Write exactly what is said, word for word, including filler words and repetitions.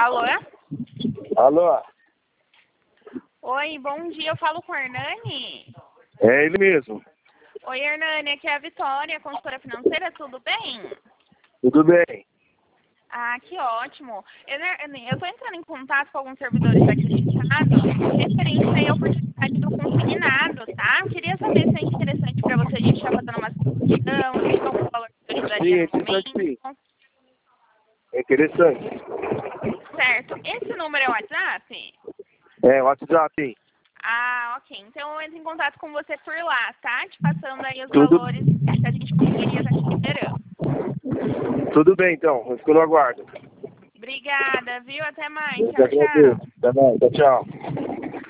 Alô? Alô? Oi, bom dia. Eu falo com o Hernani? É ele mesmo. Oi, Hernani. Aqui é a Vitória, consultora financeira. Tudo bem? Tudo bem? Ah, que ótimo. Hernani, eu estou entrando em contato com alguns servidores aqui do estado referente aí à oportunidade do consignado, tá? Eu queria saber se é interessante para você a gente estar fazendo uma discussão, se tem algum valor que eu ajudaria Sim, é no interessante sim. momento. É interessante. Certo. Esse número é o WhatsApp? É, WhatsApp, sim. Ah, ok. Então eu entro em contato com você por lá, tá? Te passando aí os Tudo, valores que a gente conseguiria estar te liberando. tudo bem, então. Eu fico no aguardo. Obrigada, viu? Até mais. Eu que Tchau, tchau. agradeço. Até mais. Tchau, tchau.